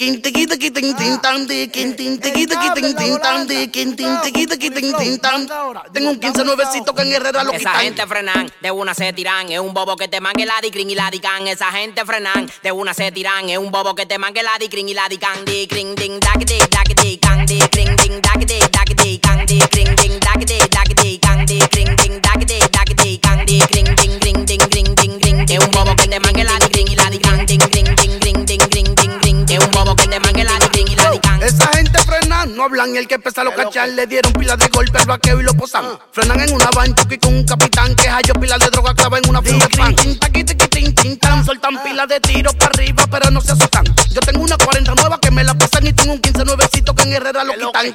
Tengo un 15 nuevecito que en Herrera lo quitan. Esa gente frenan, de una se tiran. Es un bobo que te mangue la di crin y la di can. Esa gente frenan, de una se tiran. Es un bobo que te mangue la di crin y la di can. Di crin ding dak di can. Di crin ding dak di can. Di crin ding dak di can. Di crin ding dak di can. Di crin ding ring ding ring ding ring. Es un bobo que te mangue la di crin y la di can. Ding ring ding ring ding ring ding ring. Es un bobo que te mangue la di crin y la di can. Esa gente frenan, no hablan y el que empieza a lo cachar le dieron pila de golpe al vaqueo y lo posan. Frenan en una van y con un capitán que halló pila de droga clava en una funda de pan. Soltan pila de tiros para arriba pero no se asustan. Yo tengo una 40 nueva que me la pasan y tengo un 15 nuevecito que en Herrera lo quitan.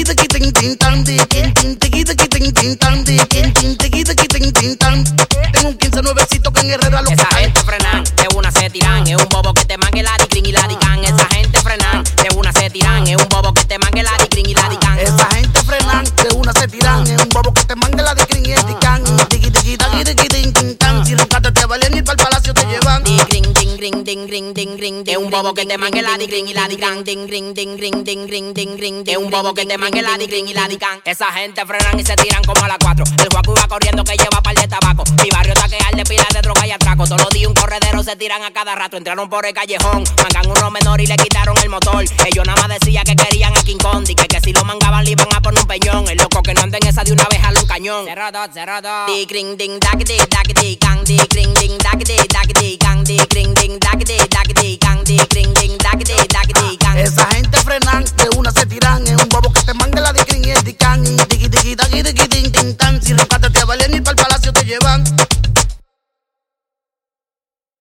Tengo un 15 nuevecito que en Herrera lo quitan. Esa gente frenan, de una se tiran. Es un bobo que te mangue la di crin y la di can. Esa gente frenan, de una se tiran. Es un bobo que te mangue la di crin y la di can. Esa gente frenan, de una se tiran. Es un bobo que te mangue la di crin y di can. Si los gatos te valen y pa'l palacio te llevan. Di crin ding ring ding ring ding ring. Es un bobo que te mangue la di crin y la di can. Ding ring ding ring ding ring ding ring. Es un bobo que te mangue la di crin y la di can. Esa gente frenan y se tiran como a las 4. El guaco iba corriendo que lleva par de tabaco. Mi barrio está que de pila de droga y atraco. Todos los días un corredero se tiran a cada rato. Entraron por el callejón, mangan uno menor y le quitaron el motor. Ellos nada más decían que querían a King Kong y que si lo mangaban le iban a poner un peñón. El loco que no anda en esa de una vez jala un cañón. Cerrado. Di cring ding dak di can. Di cring ding dak di can. Di cring